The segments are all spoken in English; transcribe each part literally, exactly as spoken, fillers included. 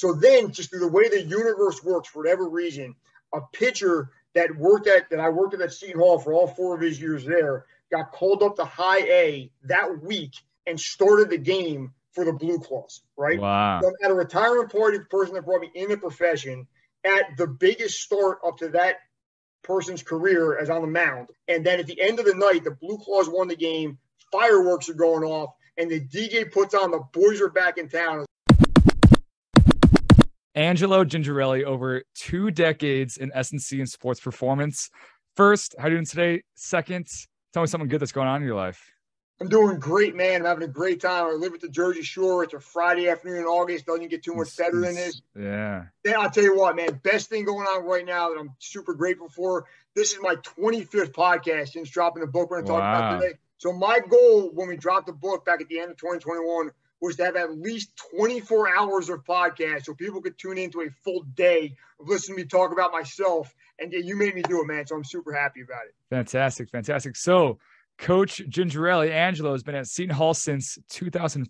So then just through the way the universe works, for whatever reason, a pitcher that worked at, that I worked at at Seton Hall for all four of his years there, got called up to high A that week and started the game for the Blue Claws, right? Wow. So at a retirement party, the person that brought me in the profession, at the biggest start up to that person's career as on the mound. And then at the end of the night, the Blue Claws won the game, fireworks are going off, and the D J puts on The Boys Are Back in Town. Angelo Gingerelli, over two decades in S and C and sports performance. First, how are you doing today? Second, tell me something good that's going on in your life. I'm doing great, man. I'm having a great time. I live at the Jersey Shore. It's a Friday afternoon in August. Doesn't get too much It's, better than it's, this. Yeah. Then I'll tell you what, man, best thing going on right now that I'm super grateful for. This is my twenty-fifth podcast since dropping the book we're going to talk Wow. about today. So my goal when we dropped the book back at the end of twenty twenty-one was to have at least twenty-four hours of podcast so people could tune into a full day of listening to me talk about myself. And yeah, you made me do it, man. So I'm super happy about it. Fantastic. Fantastic. So Coach Gingerelli, Angelo, has been at Seton Hall since two thousand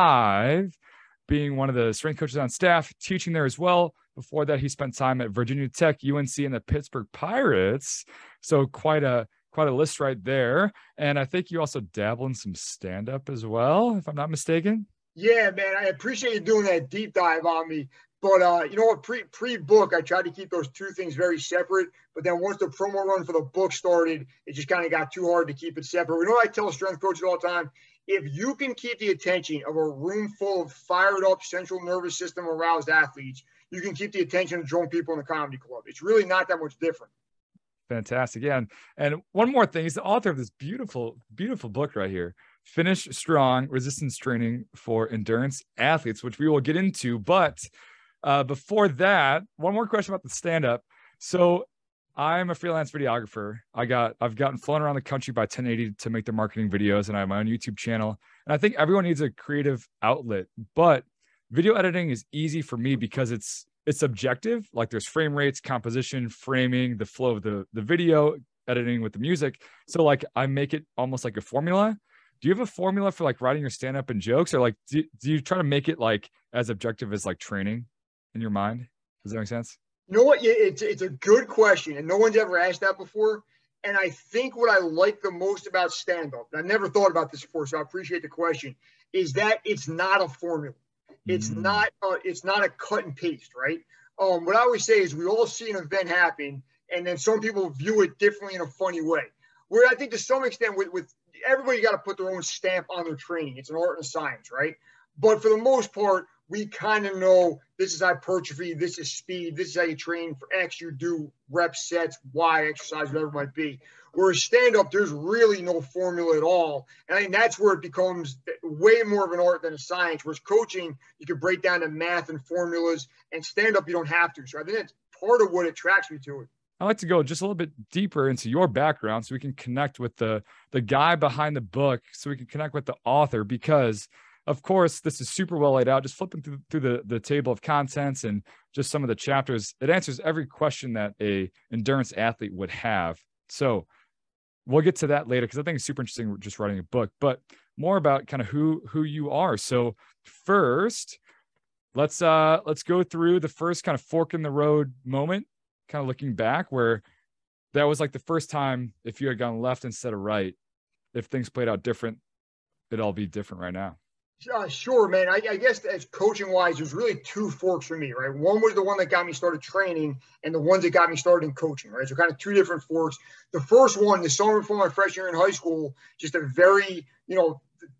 five, being one of the strength coaches on staff, teaching there as well. Before that, he spent time at Virginia Tech, U N C, and the Pittsburgh Pirates. So quite a quite a list right there. And I think you also dabble in some stand-up as well, if I'm not mistaken. Yeah, man, I appreciate you doing that deep dive on me. But uh, you know what, pre pre book, I tried to keep those two things very separate. But then once the promo run for the book started, it just kind of got too hard to keep it separate. You know what I tell strength coaches all the time? If you can keep the attention of a room full of fired up central nervous system aroused athletes, you can keep the attention of drunk people in the comedy club. It's really not that much different. Fantastic. Yeah. And, and one more thing, he's the author of this beautiful, beautiful book right here. Finish Strong, Resistance Training for Endurance Athletes, which we will get into. But uh, before that, one more question about the stand-up. So I'm a freelance videographer. I got, I've gotten flown around the country by ten eighty to make their marketing videos, and I have my own YouTube channel. And I think everyone needs a creative outlet, but video editing is easy for me because it's, it's subjective. Like there's frame rates, composition, framing, the flow of the, the video, editing with the music. So like I make it almost like a formula. Do you have a formula for like writing your stand-up and jokes, or like, do, do you try to make it like as objective as like training in your mind? Does that make sense? You know what? It's, it's a good question, and no one's ever asked that before. And I think what I like the most about stand-up, and I never thought about this before, so I appreciate the question, is that it's not a formula. It's Mm. not uh, it's not a cut and paste, right? Um, what I always say is we all see an event happen, and then some people view it differently in a funny way. Where I think to some extent with, with everybody got to put their own stamp on their training. It's an art and a science, right? But for the most part, we kind of know this is hypertrophy, this is speed, this is how you train for X, you do reps, sets, Y, exercise, whatever it might be. Whereas stand-up, there's really no formula at all. And I think that's where it becomes way more of an art than a science, whereas coaching, you can break down to math and formulas, and stand-up, you don't have to. So I think that's part of what attracts me to it. I like to go just a little bit deeper into your background so we can connect with the, the guy behind the book, so we can connect with the author, because of course, this is super well laid out. Just flipping through, through the, the table of contents and just some of the chapters, it answers every question that a endurance athlete would have. So we'll get to that later, because I think it's super interesting just writing a book, but more about kind of who, who you are. So first, let's uh, let's go through the first kind of fork in the road moment, kind of looking back, where that was like the first time, if you had gone left instead of right, if things played out different, it'd all be different right now. Uh, sure, man. I, I guess as coaching wise, there's really two forks for me, right? One was the one that got me started training, and the ones that got me started in coaching, right? So kind of two different forks. The first one, the summer before my freshman year in high school, just a very, you know,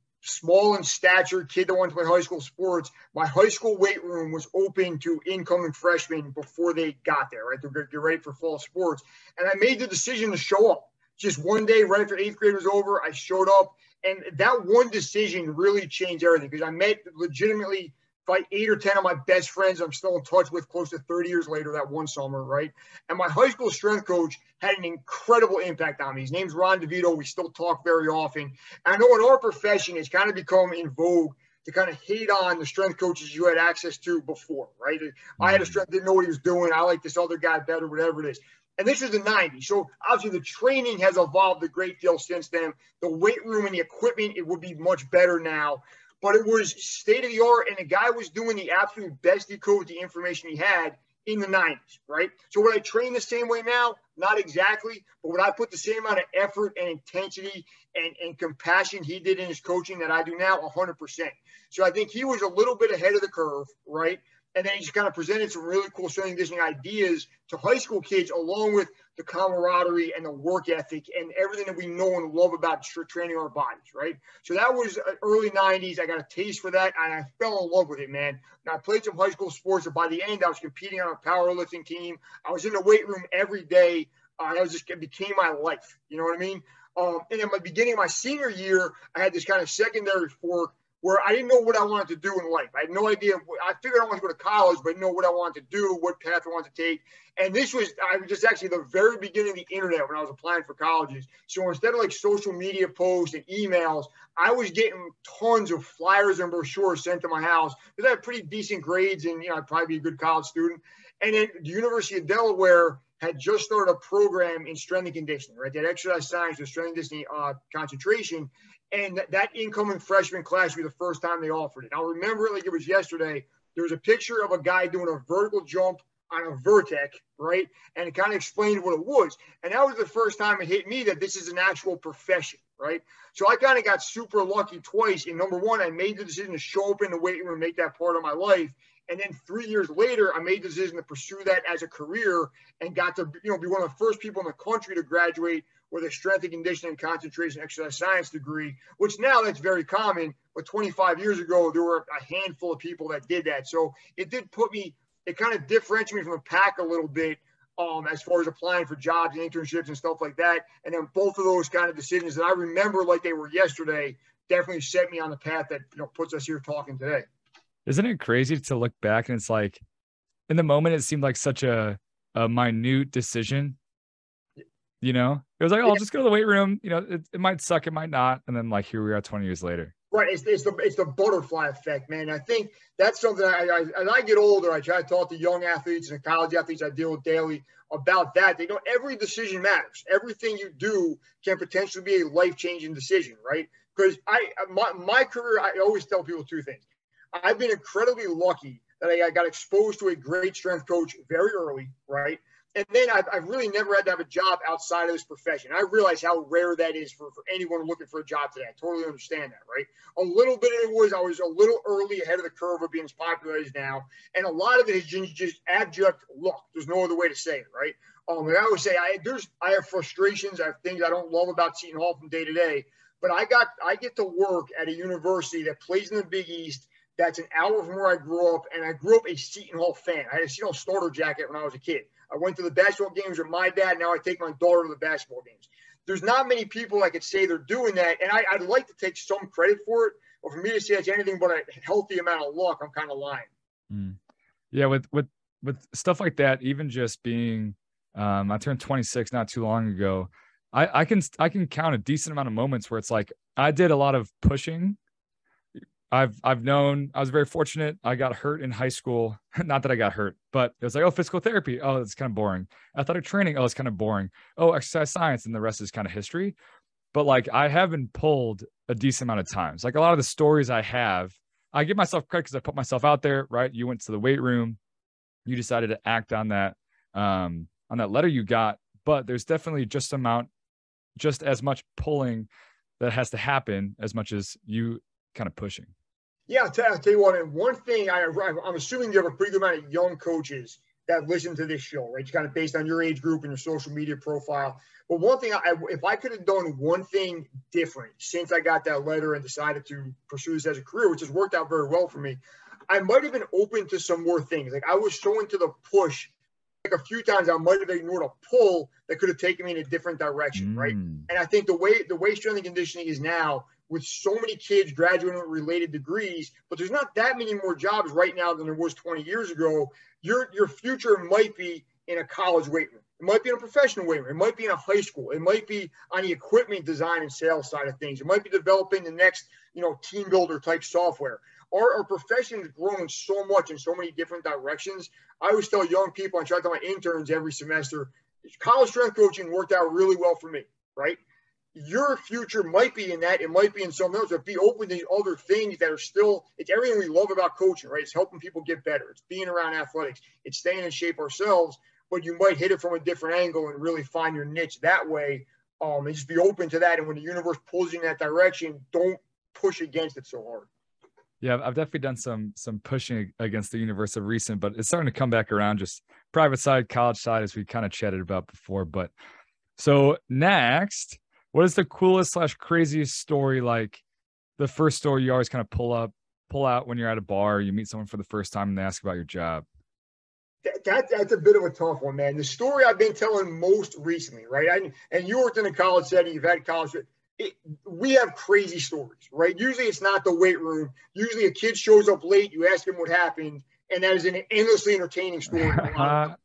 small in stature kid that wanted to play high school sports. My high school weight room was open to incoming freshmen before they got there, right? They're going to get ready for fall sports. And I made the decision to show up. Just one day, right after eighth grade was over, I showed up. And that one decision really changed everything, because I met legitimately like eight or ten of my best friends I'm still in touch with close to thirty years later that one summer, right? And my high school strength coach had an incredible impact on me. His name's Ron DeVito. We still talk very often. And I know in our profession, it's kind of become in vogue to kind of hate on the strength coaches you had access to before, right? Mm-hmm. I had a strength, didn't know what he was doing. I like this other guy better, whatever it is. And this was the nineties. So obviously the training has evolved a great deal since then. The weight room and the equipment, it would be much better now. but it was state of the art, and the guy was doing the absolute best he could with the information he had in the nineties, right? So would I train the same way now? Not exactly, but would I put the same amount of effort and intensity and, and compassion he did in his coaching that I do now? one hundred percent. So I think he was a little bit ahead of the curve, right? And then he just kind of presented some really cool strength and conditioning ideas to high school kids, along with the camaraderie and the work ethic and everything that we know and love about training our bodies, right? So that was early nineties. I got a taste for that, and I fell in love with it, man. And I played some high school sports, and by the end, I was competing on a powerlifting team. I was in the weight room every day. Uh, that was just, it became my life. You know what I mean? Um, and in my beginning of my senior year, I had this kind of secondary fork where I didn't know what I wanted to do in life. I had no idea. I figured I wanted to go to college, but didn't know what I wanted to do, what path I wanted to take. And this was, I was just actually the very beginning of the internet when I was applying for colleges. So instead of like social media posts and emails, I was getting tons of flyers and brochures sent to my house because I had pretty decent grades and, you know, I'd probably be a good college student. And then the University of Delaware had just started a program in strength and conditioning, right? That exercise science with strength and conditioning uh, concentration. And that, that incoming freshman class would be the first time they offered it. I'll remember it like it was yesterday. There was a picture of a guy doing a vertical jump on a Vertec, right? And it kind of explained what it was. And that was the first time it hit me that this is an actual profession, right? So I kind of got super lucky twice. And number one, I made the decision to show up in the weight room and make that part of my life. And then three years later, I made the decision to pursue that as a career and got to, you know, be one of the first people in the country to graduate with a strength and conditioning concentration exercise science degree, which now that's very common. But twenty-five years ago, there were a handful of people that did that. So it did put me, it kind of differentiated me from the pack a little bit um, as far as applying for jobs and internships and stuff like that. And then both of those kind of decisions that I remember like they were yesterday definitely set me on the path that, you know, puts us here talking today. Isn't it crazy to look back and it's like, in the moment, it seemed like such a, a minute decision. You know, it was like, oh, I'll just go to the weight room. You know, it, it might suck, it might not. And then like, here we are twenty years later. Right. It's, it's the it's the butterfly effect, man. I think that's something I, I, as I get older, I try to talk to young athletes and college athletes I deal with daily about that. They know every decision matters. Everything you do can potentially be a life-changing decision, right? Because I my, my career, I always tell people two things. I've been incredibly lucky that I got exposed to a great strength coach very early, right? And then I've, I've really never had to have a job outside of this profession. I realize how rare that is for, for anyone looking for a job today. I totally understand that, right? A little bit of it was I was a little early ahead of the curve of being as popular as now. And a lot of it is just, just abject luck. There's no other way to say it, right? Um, and I always say I there's I have frustrations. I have things I don't love about Seton Hall from day to day. But I got I get to work at a university that plays in the Big East. That's an hour from where I grew up, and I grew up a Seton Hall fan. I had a Seton Hall starter jacket when I was a kid. I went to the basketball games with my dad. Now I take my daughter to the basketball games. There's not many people I could say they're doing that, and I, I'd like to take some credit for it. But for me to say it's anything but a healthy amount of luck, I'm kind of lying. Mm. Yeah, with with with stuff like that, even just being, um, I turned twenty-six not too long ago. I, I can I can count a decent amount of moments where it's like I did a lot of pushing. I've I've known I was very fortunate. I got hurt in high school. Not that I got hurt, but it was like, oh, physical therapy. Oh, it's kind of boring. Athletic training. Oh, it's kind of boring. Oh, exercise science. And the rest is kind of history. But like, I have been pulled a decent amount of times. Like a lot of the stories I have, I give myself credit because I put myself out there, right? You went to the weight room. You decided to act on that, um, on that letter you got. But there's definitely just amount, just as much pulling that has to happen as much as you kind of pushing. Yeah, I'll tell, I'll tell you what, and one thing, I, I'm assuming you have a pretty good amount of young coaches that listen to this show, right? It's kind of based on your age group and your social media profile. But one thing, I, if I could have done one thing different since I got that letter and decided to pursue this as a career, which has worked out very well for me, I might have been open to some more things. Like I was so into the push, like a few times I might have ignored a pull that could have taken me in a different direction, mm. right? And I think the way the way strength and conditioning is now, with so many kids graduating with related degrees, but there's not that many more jobs right now than there was twenty years ago. Your your future might be in a college weight room. It might be in a professional weight room. It might be in a high school. It might be on the equipment design and sales side of things. It might be developing the next, you know, team builder type software. Our, our profession has grown so much in so many different directions. I always tell young people, I try to tell my interns every semester, college strength coaching worked out really well for me, right? your future might be in that. It might be in something else, but be open to other things that are still, it's everything we love about coaching, right? It's helping people get better. It's being around athletics. It's staying in shape ourselves, but you might hit it from a different angle and really find your niche that way. Um, and just be open to that. And when the universe pulls you in that direction, don't push against it so hard. Yeah, I've definitely done some some pushing against the universe of recent, but it's starting to come back around, just private side, college side, as we kind of chatted about before. But so next, what is the coolest slash craziest story? Like the first story you always kind of pull up, pull out when you're at a bar, you meet someone for the first time and they ask about your job. That, that that's a bit of a tough one, man. The story I've been telling most recently, right? I, and you worked in a college setting, you've had college. It, we have crazy stories, right? Usually it's not the weight room. Usually a kid shows up late, you ask him what happened, and that is an endlessly entertaining story, right?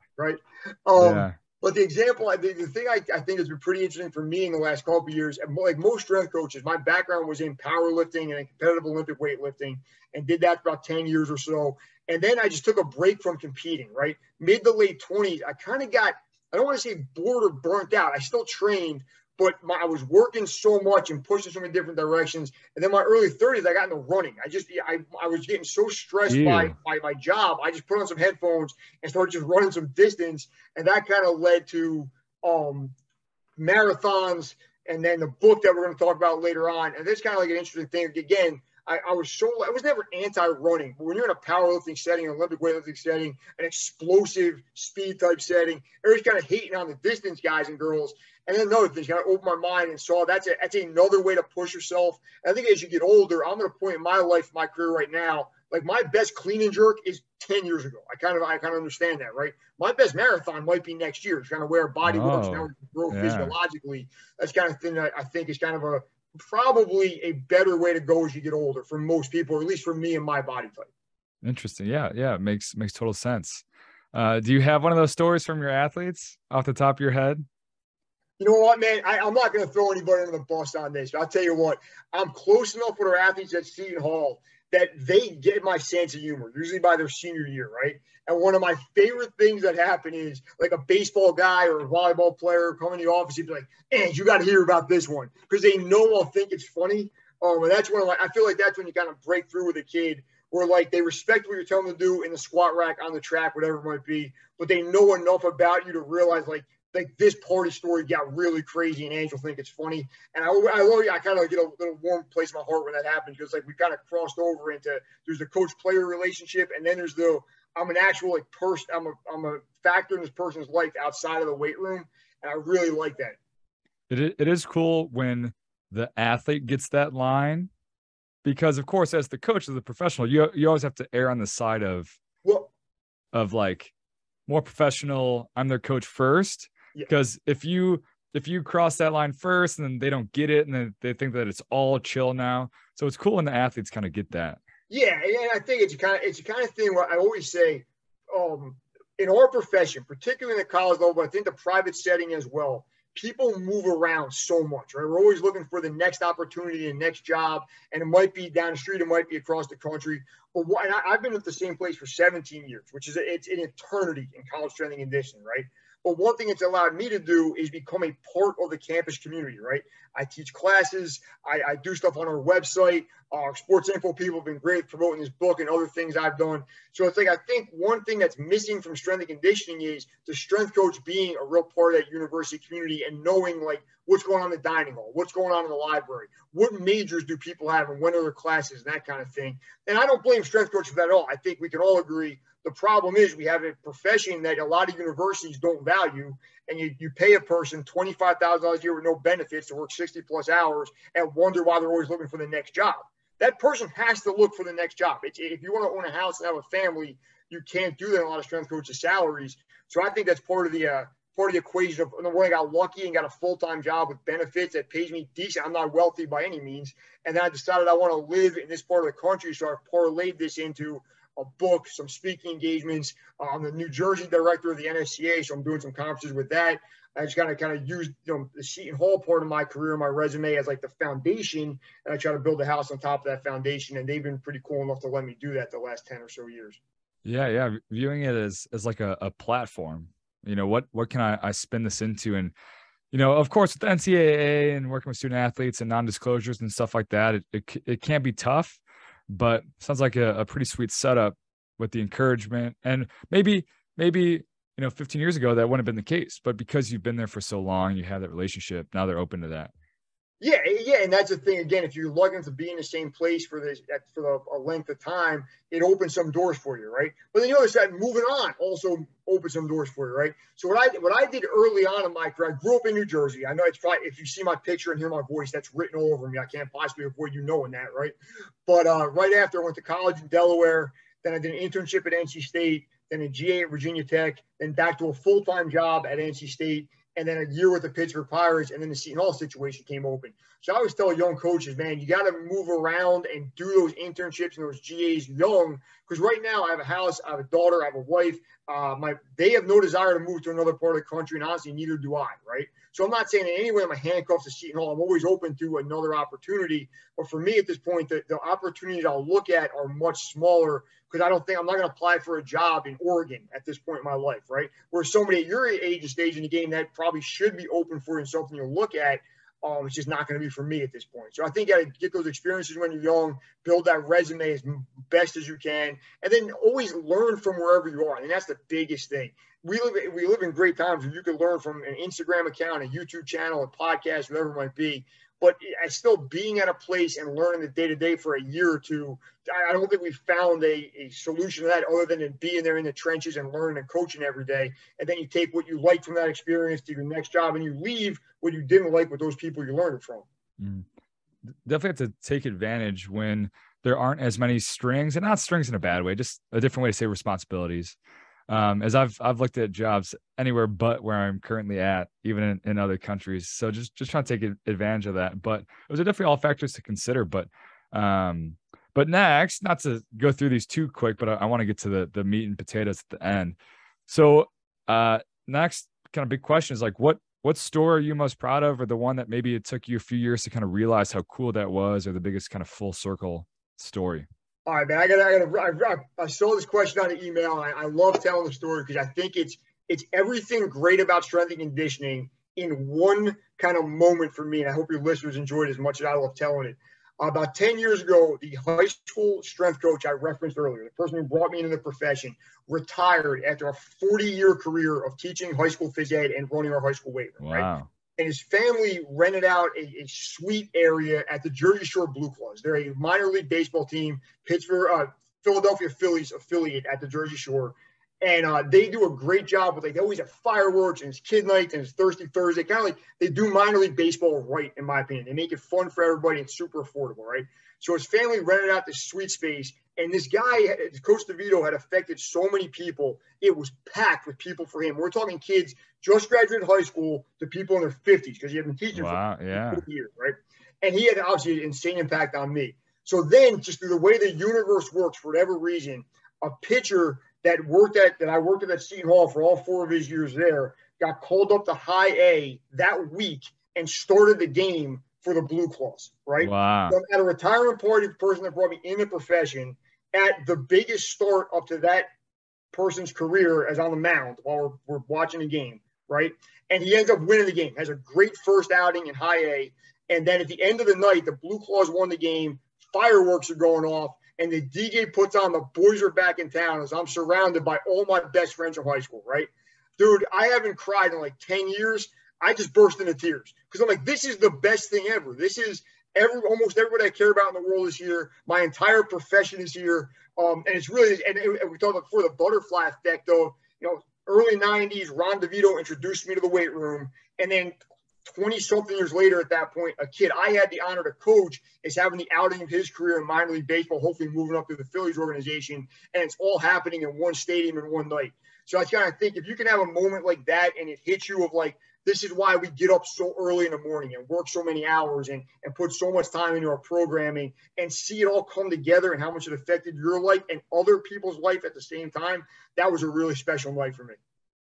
Um, yeah. But the example, the, the thing I, I think has been pretty interesting for me in the last couple of years, like most strength coaches, my background was in powerlifting and competitive Olympic weightlifting, and did that for about ten years or so. And then I just took a break from competing, right? Mid to late twenties, I kind of got, I don't want to say bored or burnt out. I still trained, but my, I was working so much and pushing so many different directions. And then my early thirties, I got into running. I just, I, I was getting so stressed by, by my job. I just put on some headphones and started just running some distance. And that kind of led to um, marathons and then the book that we're going to talk about later on. And this kind of like an interesting thing. Again, I, I was so, I was never anti-running, but when you're in a powerlifting setting, an Olympic weightlifting setting, an explosive speed type setting, everybody's kind of hating on the distance guys and girls. And then another thing, kind of opened my mind and saw that's a, that's another way to push yourself. And I think as you get older, I'm at a point in my life, my career right now, like my best clean and jerk is ten years ago. I kind of, I kind of understand that, right? My best marathon might be next year. It's kind of where our body oh, works now, grow yeah. physiologically. That's kind of thing that I think is kind of a, probably a better way to go as you get older for most people, or at least for me and my body type. Interesting. Yeah. Yeah. It makes, makes total sense. Uh, do you have one of those stories from your athletes off the top of your head? You know what, man? I, I'm not going to throw anybody under the bus on this. But I'll tell you what, I'm close enough with our athletes at Seton Hall that they get my sense of humor, usually by their senior year, right? And one of my favorite things that happen is like a baseball guy or a volleyball player come in the office, he'd be like, "And you got to hear about this one," because they know I'll think it's funny. Um, and that's when like I feel like that's when you kind of break through with a kid, where like they respect what you're telling them to do in the squat rack, on the track, whatever it might be, but they know enough about you to realize like, like this party story got really crazy and Angel think it's funny. And I, I love I kind of get a little warm place in my heart when that happens, because like we kind of crossed over into, there's the coach player relationship. And then there's the, I'm an actual like person, I'm a, I'm a factor in this person's life outside of the weight room. And I really like that. It, it is cool when the athlete gets that line, because of course, as the coach, as a professional, you, you always have to err on the side of, well, of like more professional. I'm their coach first. Because if you if you cross that line first and then they don't get it and then they think that it's all chill now, so it's cool when the athletes kind of get that. Yeah, and I think it's kind of it's a kind of thing where I always say, um, in our profession, particularly in the college level, but I think the private setting as well, people move around so much, right? We're always looking for the next opportunity, the next job, and it might be down the street, it might be across the country. But what, and I, I've been at the same place for seventeen years, which is a, it's an eternity in college strength and conditioning, right? But one thing it's allowed me to do is become a part of the campus community, right? I teach classes. I, I do stuff on our website. Our sports info people have been great promoting this book and other things I've done. So it's like, I think one thing that's missing from strength and conditioning is the strength coach being a real part of that university community and knowing like what's going on in the dining hall, what's going on in the library, what majors do people have and when are their classes and that kind of thing. And I don't blame strength coaches for that at all. I think we can all agree the problem is we have a profession that a lot of universities don't value, and you, you pay a person twenty-five thousand dollars a year with no benefits to work sixty plus hours and wonder why they're always looking for the next job. That person has to look for the next job. It's, if you want to own a house and have a family, you can't do that in a lot of strength coaches' salaries. So I think that's part of the uh, part of the equation of, number one, I got lucky and got a full-time job with benefits that pays me decent. I'm not wealthy by any means. And then I decided I want to live in this part of the country, so I parlayed this into a book, some speaking engagements. Uh, I'm the New Jersey director of the N S C A, so I'm doing some conferences with that. I just kind of kind of used, you know, the Seton Hall part of my career, my resume, as like the foundation, and I try to build a house on top of that foundation. And they've been pretty cool enough to let me do that the last ten or so years. Yeah, yeah, viewing it as as like a, a platform. You know, what what can I, I spin this into? And you know, of course, with the N C double A and working with student athletes and non-disclosures and stuff like that, it, it, it can be tough, but sounds like a, a pretty sweet setup with the encouragement. And maybe, maybe, you know, fifteen years ago, that wouldn't have been the case, but because you've been there for so long, you have that relationship. Now they're open to that. Yeah, yeah, and that's the thing. Again, if you're lucky to be in the same place for this for the, a length of time, it opens some doors for you, right? But then the other side, moving on, also opens some doors for you, right? So what I what I did early on in my career, I grew up in New Jersey. I know it's probably, if you see my picture and hear my voice, that's written all over me. I can't possibly avoid you knowing that, right? But uh, right after I went to college in Delaware, then I did an internship at N C State, then a G A at Virginia Tech, then back to a full time job at N C State, and then a year with the Pittsburgh Pirates, and then the Seton Hall situation came open. So I always tell young coaches, man, you got to move around and do those internships and those G As young, because right now I have a house, I have a daughter, I have a wife. Uh, my they have no desire to move to another part of the country, and honestly, neither do I, right? So I'm not saying in any way I'm a handcuff to Seton Hall. I'm always open to another opportunity. But for me at this point, the, the opportunities I'll look at are much smaller, because I don't think I'm not going to apply for a job in Oregon at this point in my life, right? Where somebody at your age and stage in the game that probably should be open for you and something you'll look at, um, it's just not going to be for me at this point. So I think you got to get those experiences when you're young, build that resume as best as you can, and then always learn from wherever you are. And that's the biggest thing. We live we live in great times where you can learn from an Instagram account, a YouTube channel, a podcast, whatever it might be. But I still being at a place and learning the day-to-day for a year or two, I don't think we found a, a solution to that other than being there in the trenches and learning and coaching every day. And then you take what you like from that experience to your next job, and you leave what you didn't like with those people you learned it from. Mm. Definitely have to take advantage when there aren't as many strings, and not strings in a bad way, just a different way to say responsibilities. Um, as I've, I've looked at jobs anywhere but where I'm currently at, even in, in other countries. So just, just trying to take advantage of that, but those are definitely all factors to consider. But, um, but next, not to go through these too quick, but I, I want to get to the, the meat and potatoes at the end. So, uh, next kind of big question is like, what, what store are you most proud of, or the one that maybe it took you a few years to kind of realize how cool that was, or the biggest kind of full circle story? All right, man. I got. I got. I, I saw this question on the email. I, I love telling the story because I think it's it's everything great about strength and conditioning in one kind of moment for me. And I hope your listeners enjoyed it as much as I love telling it. Uh, about ten years ago, the high school strength coach I referenced earlier, the person who brought me into the profession, retired after a forty-year career of teaching high school phys ed and running our high school weight room. Wow. Right? And his family rented out a, a suite area at the Jersey Shore Blue Claws. They're a minor league baseball team, Pittsburgh, uh, Philadelphia Phillies affiliate at the Jersey Shore. And uh, they do a great job with, like, they always have fireworks and it's kid nights and it's Thirsty Thursday. Kind of like they do minor league baseball right, in my opinion. They make it fun for everybody and super affordable, right? So his family rented out this suite space. And this guy, Coach DeVito, had affected so many people. It was packed with people for him. We're talking kids just graduated high school to people in their fifties, because he had been teaching wow, for yeah. forty years, right? And he had obviously an insane impact on me. So then, just through the way the universe works, for whatever reason, a pitcher that worked at that I worked at at Seton Hall for all four of his years there got called up to High A that week and started the game for the Blue Claws, right? Wow. So at a retirement party, the person that brought me in the profession, at the biggest start up to that person's career as on the mound while we're, we're watching the game, right? And he ends up winning the game, has a great first outing in High A. And then at the end of the night, the Blue Claws won the game, fireworks are going off, and the D J puts on The Boys Are Back in Town as I'm surrounded by all my best friends from high school, right? Dude, I haven't cried in like ten years. I just burst into tears because I'm like, this is the best thing ever. This is every almost everybody I care about in the world is here. My entire profession is here. Um, and it's really, and, and we talked about before the butterfly effect of, you know, early nineties, Ron DeVito introduced me to the weight room. And then twenty something years later, at that point, a kid I had the honor to coach is having the outing of his career in minor league baseball, hopefully moving up to the Phillies organization. And it's all happening in one stadium in one night. So I kind of think if you can have a moment like that and it hits you of like, this is why we get up so early in the morning and work so many hours and, and put so much time into our programming and see it all come together and how much it affected your life and other people's life at the same time. That was a really special night for me.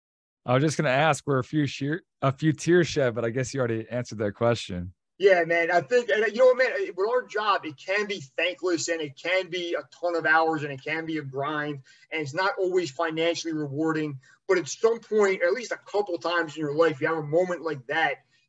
I was just going to ask, were a few sheer, a few tears shed, but I guess you already answered that question. Yeah, man. I think, and you know what, man, with our job, it can be thankless and it can be a ton of hours and it can be a grind and it's not always financially rewarding. But at some point, at least a couple times in your life, you have a moment like that.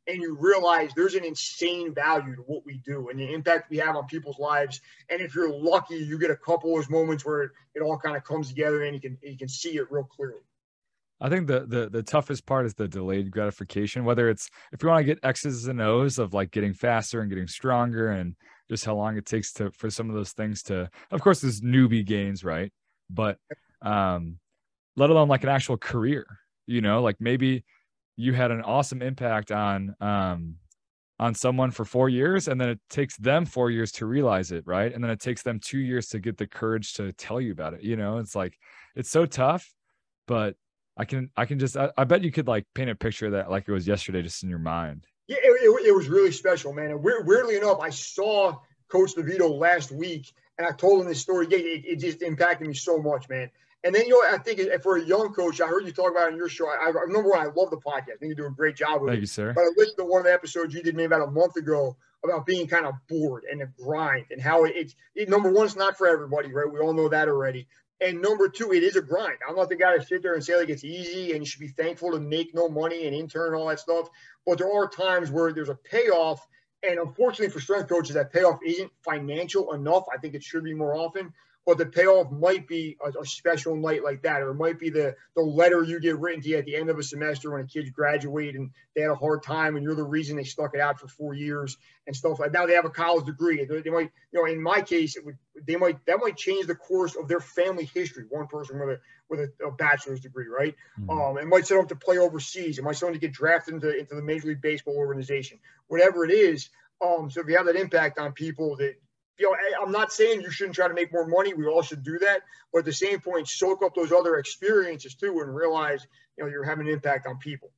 and you realize there's an insane value to what we do and the impact we have on people's lives. And if you're lucky, you get a couple of those moments where it, it all kind of comes together and you can you can see it real clearly. I think the, the the toughest part is the delayed gratification, whether it's if you want to get X's and O's of like getting faster and getting stronger and just how long it takes to for some of those things to, of course, there's newbie gains, right? But um, let alone like an actual career, you know, like maybe you had an awesome impact on um, on someone for four years and then it takes them four years to realize it, right? And then it takes them two years to get the courage to tell you about it. You know, it's like, it's so tough, but I can, I can just, I, I bet you could like paint a picture of that like it was yesterday, just in your mind. Yeah, it, it, it was really special, man. And weird, weirdly enough, I saw Coach DeVito last week and I told him this story. Yeah, it, it just impacted me so much, man. And then, you know, I think for a young coach, I heard you talk about it on your show. I, I remember when I love the podcast. I think you do a great job with Thank it. you, sir. But I listened to one of the episodes you did maybe about a month ago about being kind of bored and the grind and how it, it's it, number one, it's not for everybody, right? We all know that already. And number two, it is a grind. I'm not the guy to sit there and say like it's easy and you should be thankful to make no money and intern and all that stuff. But there are times where there's a payoff. And unfortunately for strength coaches, that payoff isn't financial enough. I think it should be more often. But the payoff might be a, a special night like that, or it might be the the letter you get written to you at the end of a semester when a kid graduate and they had a hard time and you're the reason they stuck it out for four years and stuff like that. Now they have a college degree. They, they might, you know, in my case, it would they might that might change the course of their family history. One person with a with a, a bachelor's degree, right? Mm-hmm. Um, it might set them up to play overseas. It might set them to get drafted into into the Major League Baseball organization, whatever it is. Um, so if you have that impact on people that. You know, I'm not saying you shouldn't try to make more money. We all should do that. But at the same point, soak up those other experiences too and realize, you know, you're having an impact on people.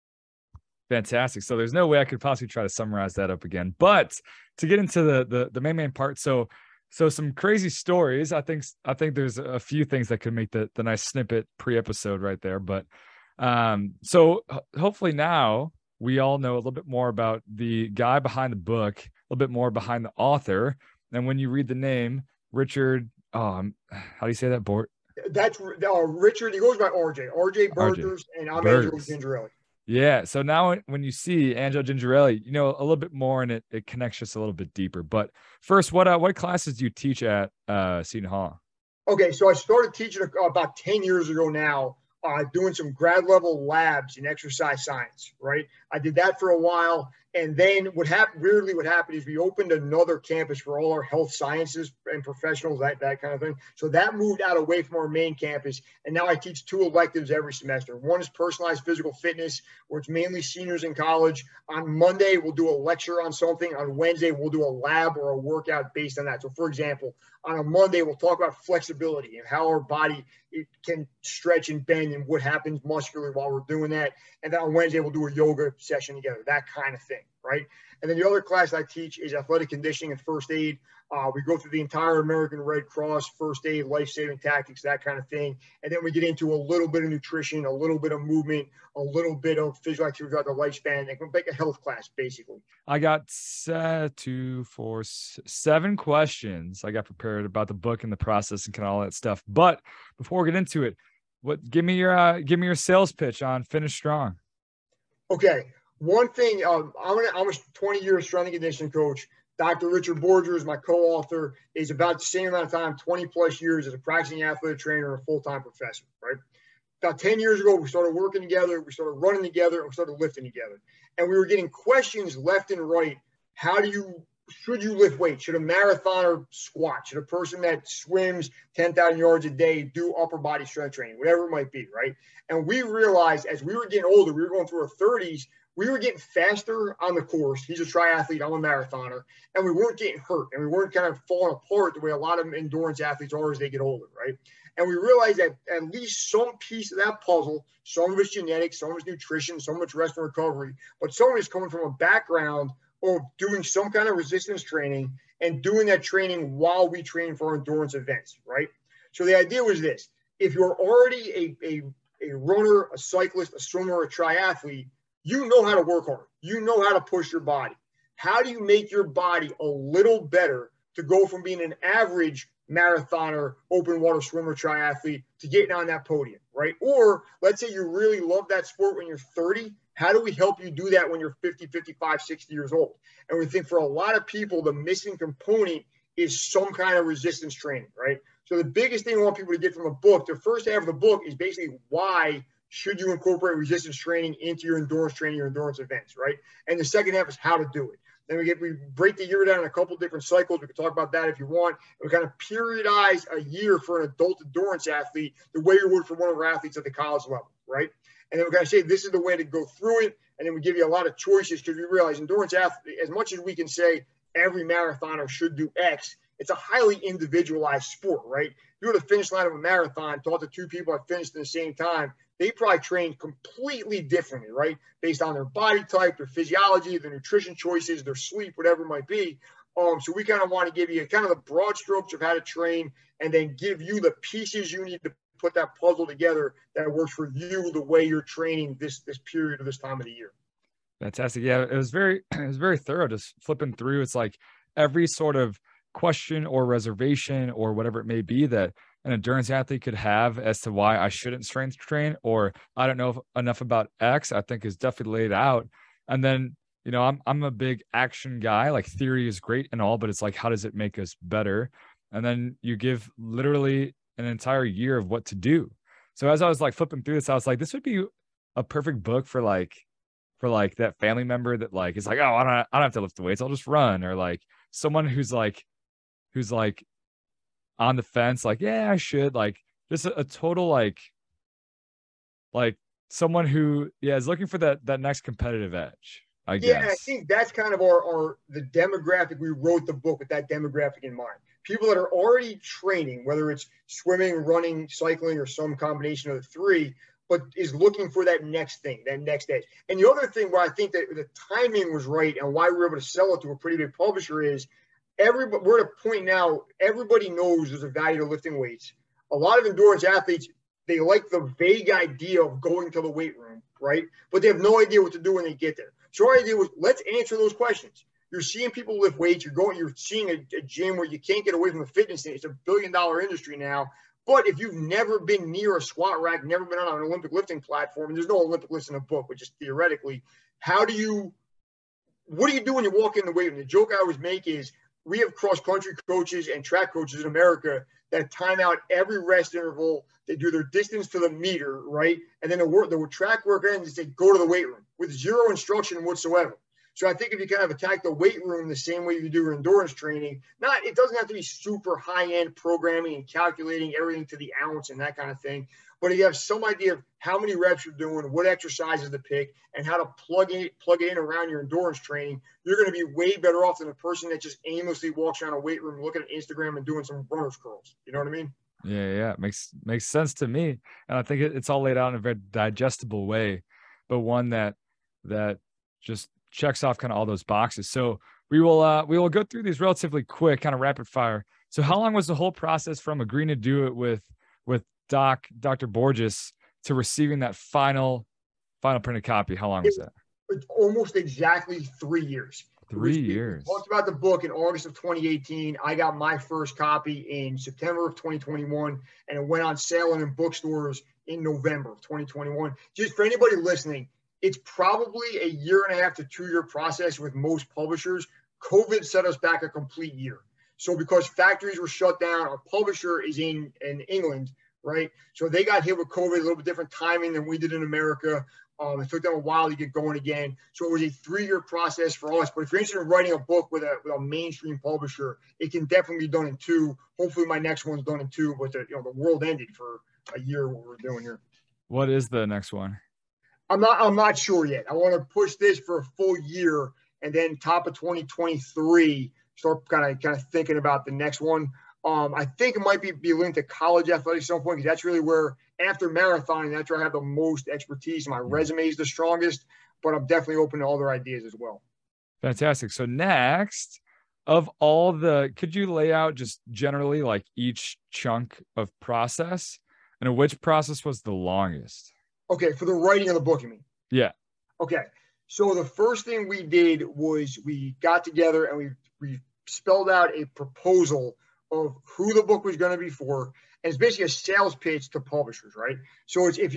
Fantastic. So there's no way I could possibly try to summarize that up again. But to get into the the, the main main part, so so some crazy stories. I think I think there's a few things that could make the the nice snippet pre-episode right there. But um, so hopefully now we all know a little bit more about the guy behind the book, a little bit more behind the author. And when you read the name, Richard, um, how do you say that? Bort? That's uh, Richard. He goes by R J. R J Burgers, and I'm Angelo Gingerelli. Yeah. So now when you see Angelo Gingerelli, you know a little bit more, and it it connects just a little bit deeper. But first, what uh, what classes do you teach at uh, Seton Hall? Okay, so I started teaching about ten years ago now. Uh, doing some grad level labs in exercise science, right? I did that for a while. And then what happened, weirdly, what happened is we opened another campus for all our health sciences and professionals, that, that kind of thing. So that moved out away from our main campus. And now I teach two electives every semester. One is personalized physical fitness, where it's mainly seniors in college. On Monday, we'll do a lecture on something. On Wednesday, we'll do a lab or a workout based on that. So for example, on a Monday, we'll talk about flexibility and how our body it can stretch and bend and what happens muscularly while we're doing that. And then on Wednesday, we'll do a yoga session together, that kind of thing, right? And then the other class I teach is athletic conditioning and first aid. Uh, we go through the entire American Red Cross, first aid, life-saving tactics, that kind of thing. And then we get into a little bit of nutrition, a little bit of movement, a little bit of physical activity throughout the lifespan. They can make a health class, basically. I got uh, two, four, seven questions I got prepared about the book and the process and kind of all that stuff. But before we get into it, what give me your uh, give me your sales pitch on Finish Strong. Okay, one thing um, I'm gonna I'm a twenty year strength and conditioning coach. Doctor Richard Borgers, my co-author, is about the same amount of time, twenty plus years as a practicing athletic trainer and a full-time professor, right? About ten years ago, we started working together, we started running together, and we started lifting together. And we were getting questions left and right. How do you, should you lift weights? Should a marathoner squat? Should a person that swims ten thousand yards a day do upper body strength training? Whatever it might be, right? And we realized as we were getting older, we were going through our thirties, we were getting faster on the course. He's a triathlete, I'm a marathoner, and we weren't getting hurt, and we weren't kind of falling apart the way a lot of endurance athletes are as they get older, right? And we realized that at least some piece of that puzzle, some of it's genetics, some of it's nutrition, some of it's rest and recovery, but some of it's coming from a background of doing some kind of resistance training and doing that training while we train for endurance events, right? So the idea was this: if you're already a, a, a runner, a cyclist, a swimmer, a triathlete, you know how to work hard. You know how to push your body. How do you make your body a little better to go from being an average marathoner, open water swimmer, triathlete to getting on that podium, right? Or let's say you really love that sport when you're thirty How do we help you do that when you're fifty, fifty-five, sixty years old? And we think for a lot of people, the missing component is some kind of resistance training, right? So the biggest thing I want people to get from the book, the first half of the book is basically why should you incorporate resistance training into your endurance training, your endurance events, right? And the second half is how to do it. Then we get we break the year down in a couple different cycles. We can talk about that if you want. And we kind of periodize a year for an adult endurance athlete the way you would for one of our athletes at the college level, right? And then we're going to say this is the way to go through it. And then we give you a lot of choices because we realize endurance athlete, as much as we can say every marathoner should do X, it's a highly individualized sport, right? You're at the finish line of a marathon, talk to two people that finished at the same time. They probably train completely differently, right? Based on their body type, their physiology, their nutrition choices, their sleep, whatever it might be. Um, so we kind of want to give you kind of the broad strokes of how to train and then give you the pieces you need to put that puzzle together that works for you the way you're training this this period of this time of the year. Fantastic. Yeah, it was very it was very thorough. Just flipping through, it's like every sort of question or reservation or whatever it may be that an endurance athlete could have as to why I shouldn't strength train, or I don't know enough about X, I think is definitely laid out. And then, you know, I'm I'm a big action guy. Like theory is great and all, but it's like, how does it make us better? And then you give literally an entire year of what to do. So as I was like flipping through this, I was like, this would be a perfect book for like, for like that family member that like is like, oh, I don't, I don't have to lift the weights, I'll just run, or like someone who's like, who's like on the fence, like, yeah, I should, like just a, a total like, like someone who, yeah, is looking for that that next competitive edge. I yeah, guess. I think that's kind of our, our the demographic. We wrote the book with that demographic in mind. People that are already training, whether it's swimming, running, cycling, or some combination of the three, but is looking for that next thing, that next edge. And the other thing where I think that the timing was right and why we were able to sell it to a pretty big publisher is everybody, we're at a point now, everybody knows there's a value to lifting weights. A lot of endurance athletes, they like the vague idea of going to the weight room, right? But they have no idea what to do when they get there. So our idea was, let's answer those questions. You're seeing people lift weights. You're going, you're seeing a, a gym where you can't get away from the fitness thing. It's a billion dollar industry now. But if you've never been near a squat rack, never been on an Olympic lifting platform, and there's no Olympic list in the book, but just theoretically, how do you, what do you do when you walk in the weight room? The joke I always make is we have cross-country coaches and track coaches in America that time out every rest interval. They do their distance to the meter, right? And then the, work, the track work ends and they go to the weight room with zero instruction whatsoever. So I think if you kind of attack the weight room the same way you do your endurance training, not it doesn't have to be super high-end programming and calculating everything to the ounce and that kind of thing. But if you have some idea of how many reps you're doing, what exercises to pick, and how to plug it, plug it in around your endurance training, you're going to be way better off than a person that just aimlessly walks around a weight room looking at Instagram and doing some runner's curls. You know what I mean? Yeah, yeah, makes makes sense to me, and I think it, it's all laid out in a very digestible way, but one that that just checks off kind of all those boxes. So we will uh, we will go through these relatively quick, kind of rapid fire. So how long was the whole process from agreeing to do it with with Doc Doctor Borges to receiving that final final printed copy? How long was that? It's almost exactly three years. Three years. We talked about the book in August of twenty eighteen. I got my first copy in September of twenty twenty-one, and it went on sale and in bookstores in November of twenty twenty-one. Just for anybody listening, it's probably a year and a half to two year process with most publishers. COVID set us back a complete year. So because factories were shut down, our publisher is in, in England, right? So they got hit with COVID, a little bit different timing than we did in America. Um, it took them a while to get going again. So it was a three-year process for us. But if you're interested in writing a book with a, with a mainstream publisher, it can definitely be done in two. Hopefully my next one's done in two, but the, you know, the world ended for a year what we're doing here. What is the next one? I'm not, I'm not sure yet. I want to push this for a full year and then top of twenty twenty-three, start kind of, kind of thinking about the next one. Um, I think it might be, be linked to college athletics at some point, because that's really where, after marathoning, that's where I have the most expertise. My resume is the strongest, but I'm definitely open to other ideas as well. Fantastic. So next, of all the, could you lay out just generally like each chunk of process, and which process was the longest? Okay, for the writing of the book, you mean? Yeah. Okay, so the first thing we did was we got together and we, we spelled out a proposal of who the book was going to be for. And it's basically a sales pitch to publishers, right? So it's if you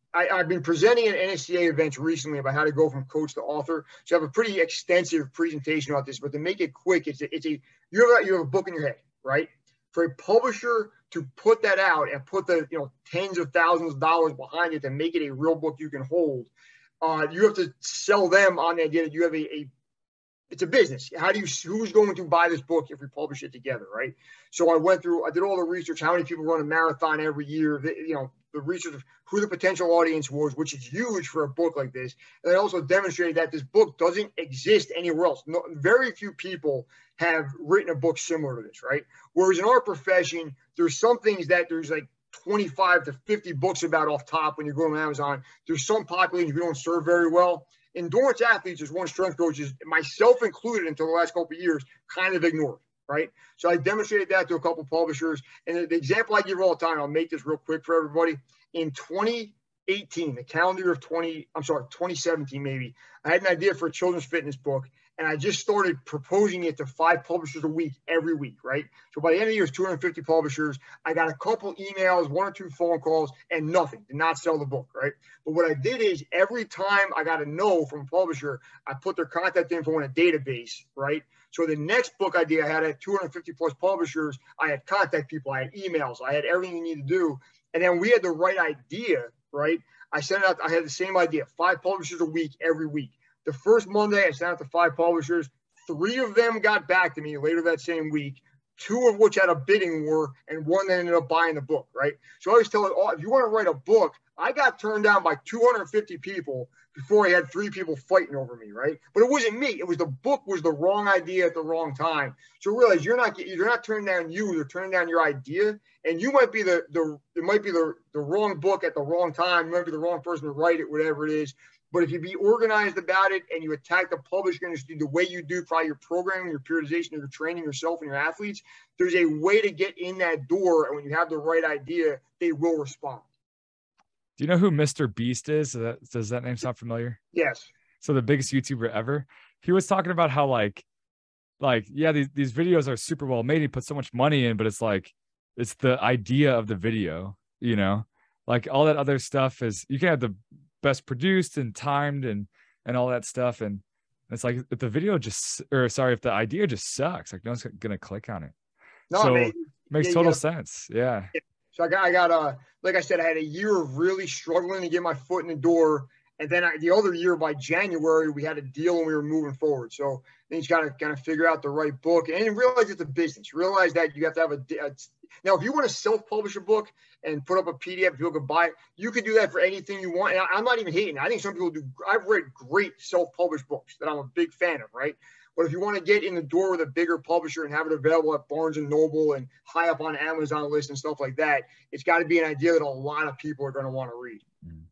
I, I've been presenting at N S C A events recently about how to go from coach to author. So I have a pretty extensive presentation about this, but to make it quick, it's a, it's a you have a, you have a book in your head, right? For a publisher to put that out and put the, you know, tens of thousands of dollars behind it to make it a real book you can hold, uh, you have to sell them on the idea that you have a, a it's a business. How do you, who's going to buy this book if we publish it together, right? So I went through, I did all the research, how many people run a marathon every year, the, you know, the research of who the potential audience was, which is huge for a book like this. And I also demonstrated that this book doesn't exist anywhere else. No, very few people have written a book similar to this, right? Whereas in our profession, there's some things that there's like twenty-five to fifty books about off top when you're going on Amazon. There's some populations we don't serve very well. Endurance athletes, as one strength coaches, myself included until the last couple of years, kind of ignored, right? So I demonstrated that to a couple of publishers. And the example I give all the time, I'll make this real quick for everybody. In twenty eighteen, the calendar year of twenty, I'm sorry, twenty seventeen maybe, I had an idea for a children's fitness book, and I just started proposing it to five publishers a week, every week, right? So by the end of the year, it's two hundred fifty publishers. I got a couple emails, one or two phone calls, and nothing. Did not sell the book, right? But what I did is every time I got a no from a publisher, I put their contact info in a database, right? So the next book idea I had at two hundred fifty plus publishers, I had contact people, I had emails, I had everything you need to do. And then we had the right idea, right? I sent out, I had the same idea, five publishers a week, every week. The first Monday, I sent out to five publishers. Three of them got back to me later that same week, two of which had a bidding war, and one that ended up buying the book, right? So I always tell it, oh, if you want to write a book, I got turned down by two hundred fifty people before I had three people fighting over me, right? But it wasn't me. It was the book was the wrong idea at the wrong time. So realize you're not you're not turning down you, you're turning down your idea, and you might be the the it might be the the wrong book at the wrong time. You might be the wrong person to write it, whatever it is. But if you be organized about it and you attack the publishing industry the way you do, probably your programming, your periodization, your training yourself and your athletes, there's a way to get in that door. And when you have the right idea, they will respond. Do you know who Mister Beast is? Does that, does that name sound familiar? Yes. So the biggest YouTuber ever. He was talking about how like, like, yeah, these, these videos are super well made. He put so much money in, but it's like, it's the idea of the video, you know, like all that other stuff is, you can have the best produced and timed and, and all that stuff. And it's like, if the video just, or sorry, if the idea just sucks, like no one's going to click on it. No, so man, makes yeah, total yeah. sense. Yeah. So I got, I got, uh, like I said, I had a year of really struggling to get my foot in the door. And then I, the other year by January, we had a deal and we were moving forward. So then you got to kind of figure out the right book and realize it's a business. Realize that you have to have a, a now, if you want to self-publish a book and put up a P D F, people can buy it, you can do that for anything you want. And I, I'm not even hating. I think some people do. I've read great self-published books that I'm a big fan of, right? But if you want to get in the door with a bigger publisher and have it available at Barnes and Noble and high up on Amazon lists and stuff like that, it's got to be an idea that a lot of people are going to want to read.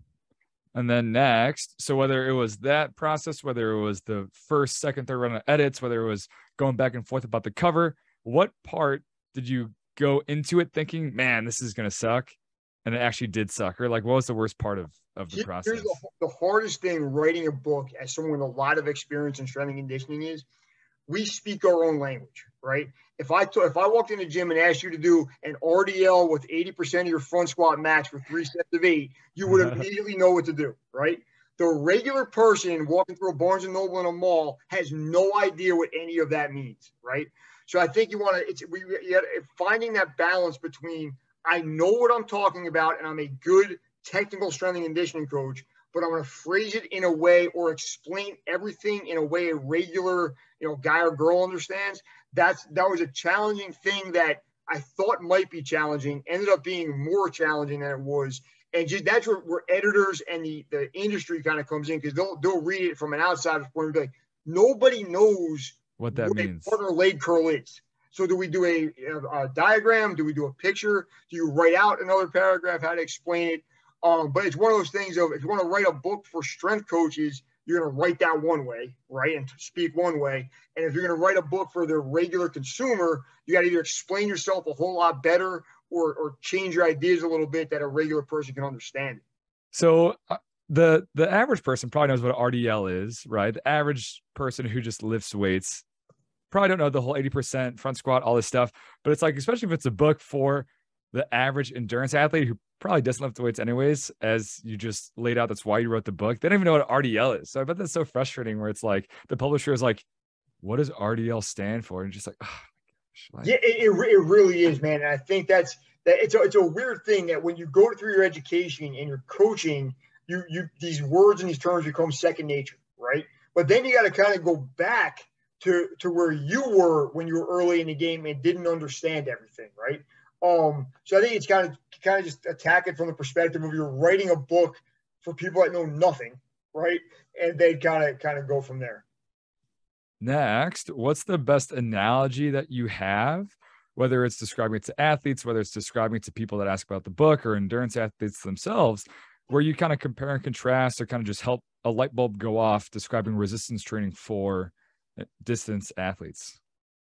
And then next, so whether it was that process, whether it was the first, second, third round of edits, whether it was going back and forth about the cover, what part did you go into it thinking, man, this is going to suck? And it actually did suck? Or like, what was the worst part of, of the process? Here's the, the hardest thing writing a book as someone with a lot of experience in strength and conditioning is we speak our own language, right? If I t- if I walked in the gym and asked you to do an R D L with eighty percent of your front squat max for three sets of eight, you would immediately know what to do, right? The regular person walking through a Barnes and Noble in a mall has no idea what any of that means, right? So I think you want to, it's we you finding that balance between I know what I'm talking about and I'm a good technical strength and conditioning coach, but I'm going to phrase it in a way or explain everything in a way a regular, you know, guy or girl understands. That's that was a challenging thing that I thought might be challenging, ended up being more challenging than it was. And just that's where, where editors and the, the industry kind of comes in, because they'll they'll read it from an outsider's point of view. Like, nobody knows what that what means. A partner leg curl is. So do we do a, a, a diagram? Do we do a picture? Do you write out another paragraph how to explain it? Um, but it's one of those things of if you want to write a book for strength coaches, you're going to write that one way, right, and speak one way. And if you're going to write a book for the regular consumer, you got to either explain yourself a whole lot better or or change your ideas a little bit that a regular person can understand. So uh, the the average person probably knows what an R D L is, right? The average person who just lifts weights probably don't know the whole eighty percent front squat, all this stuff. But it's like, especially if it's a book for the average endurance athlete who probably doesn't lift weights anyways, as you just laid out. That's why you wrote the book. They don't even know what R D L is. So I bet that's so frustrating where it's like the publisher is like, what does R D L stand for? And just like, oh my gosh. Like, yeah, it, it, it really is, man. And I think that's that it's a, it's a weird thing that when you go through your education and you're coaching, you you these words and these terms become second nature, right? But then you got to kind of go back to to where you were when you were early in the game and didn't understand everything, right? Um, so I think it's kind of kind of just attack it from the perspective of you're writing a book for people that know nothing, right? And they kind of kind of go from there. Next, what's the best analogy that you have, whether it's describing it to athletes, whether it's describing it to people that ask about the book or endurance athletes themselves, where you kind of compare and contrast or kind of just help a light bulb go off describing resistance training for distance athletes?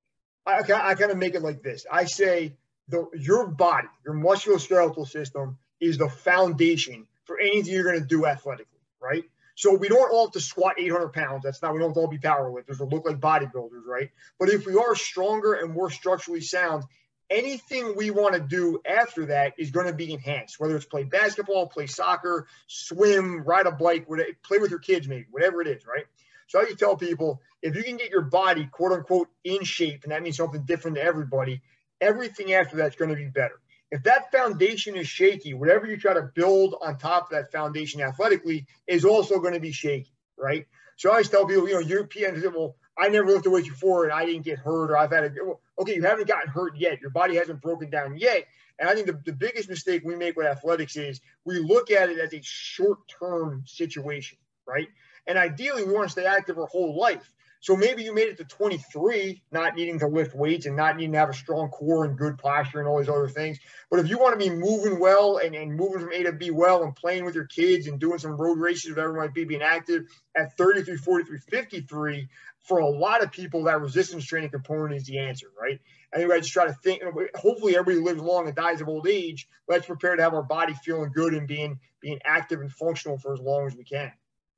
I, I kind of make it like this. I say the your body, your musculoskeletal system is the foundation for anything you're going to do athletically, right? So we don't all have to squat eight hundred pounds. That's not, we don't have to all be power lifters or look like bodybuilders, right? But if we are stronger and more structurally sound, anything we want to do after that is going to be enhanced, whether it's play basketball, play soccer, swim, ride a bike, whatever, play with your kids, maybe, whatever it is, right? So I can tell people, if you can get your body, quote unquote, in shape, and that means something different to everybody, everything after that's going to be better. If that foundation is shaky, whatever you try to build on top of that foundation athletically is also going to be shaky, right? So I always tell people, you know, Europeans, well, I never lifted weights before and I didn't get hurt, or I've had a, well, okay, you haven't gotten hurt yet. Your body hasn't broken down yet. And I think the, the biggest mistake we make with athletics is we look at it as a short-term situation, right? And ideally, we want to stay active our whole life. So maybe you made it to twenty-three, not needing to lift weights and not needing to have a strong core and good posture and all these other things. But if you want to be moving well and, and moving from A to B well and playing with your kids and doing some road races, whatever it might be, being active at thirty-three, forty-three, fifty-three, for a lot of people, that resistance training component is the answer, right? Anyway, I just try to think, hopefully everybody lives long and dies of old age. Let's prepare to have our body feeling good and being being active and functional for as long as we can.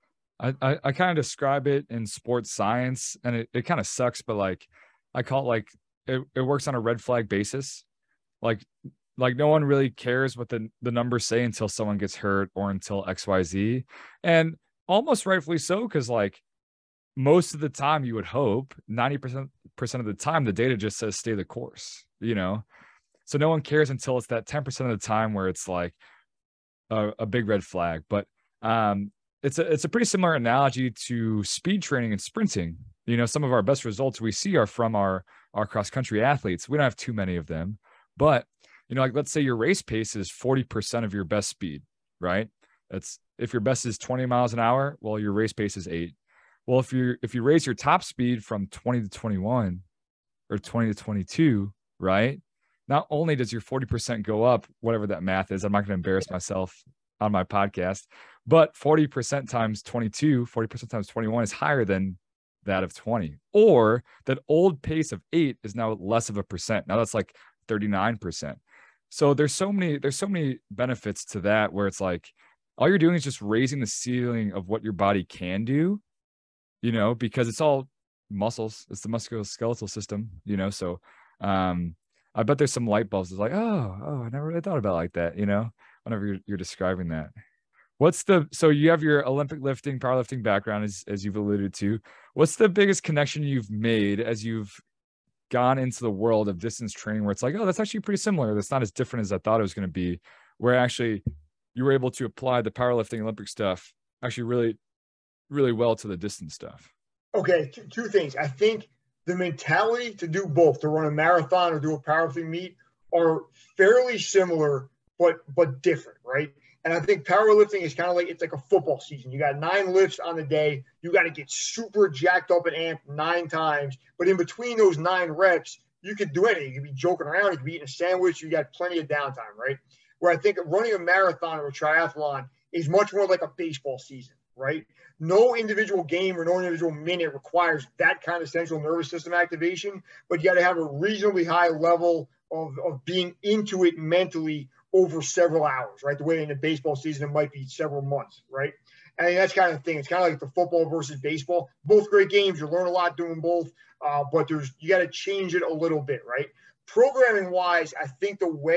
I, I, I kind of describe it in sports science, and it, it kind of sucks, but like I call it like it, it works on a red flag basis. Like, like no one really cares what the, the numbers say until someone gets hurt or until X Y Z. And almost rightfully so, because like most of the time you would hope ninety percent of the time, the data just says stay the course, you know? So no one cares until it's that ten percent of the time where it's like a, a big red flag. But um, It's a it's a pretty similar analogy to speed training and sprinting. You know, some of our best results we see are from our our cross country athletes. We don't have too many of them, but you know, like let's say your race pace is forty percent of your best speed, right? That's if your best is twenty miles an hour, well, your race pace is eight. Well, if you if you raise your top speed from twenty to twenty-one or twenty to twenty-two, right? Not only does your forty percent go up, whatever that math is, I'm not going to embarrass myself on my podcast, but forty percent times twenty-two, forty percent times twenty-one is higher than that of twenty, or that old pace of eight is now less of a percent. Now that's like thirty-nine percent. So there's so many, there's so many benefits to that where it's like, all you're doing is just raising the ceiling of what your body can do, you know, because it's all muscles. It's the musculoskeletal system, you know? So um, I bet there's some light bulbs. It's like, oh, oh, I never really thought about it like that, you know? Whenever you're, you're describing that. What's the, so you have your Olympic lifting, powerlifting background, as, as you've alluded to. What's the biggest connection you've made as you've gone into the world of distance training where it's like, oh, that's actually pretty similar. That's not as different as I thought it was going to be, where actually you were able to apply the powerlifting Olympic stuff actually really, really well to the distance stuff? Okay, two, two things. I think the mentality to do both, to run a marathon or do a powerlifting meet, are fairly similar, but but different, right? And I think powerlifting is kind of like, it's like a football season. You got nine lifts on the day. You got to get super jacked up and amped nine times. But in between those nine reps, you could do anything. You could be joking around. You could be eating a sandwich. You got plenty of downtime, right? Where I think running a marathon or a triathlon is much more like a baseball season, right? No individual game or no individual minute requires that kind of central nervous system activation, but you got to have a reasonably high level of, of being into it mentally over several hours, right? The way in the baseball season, it might be several months, right? And that's kind of the thing. It's kind of like the football versus baseball. Both great games. You learn a lot doing both, uh, but there's you got to change it a little bit, right? Programming wise, I think the way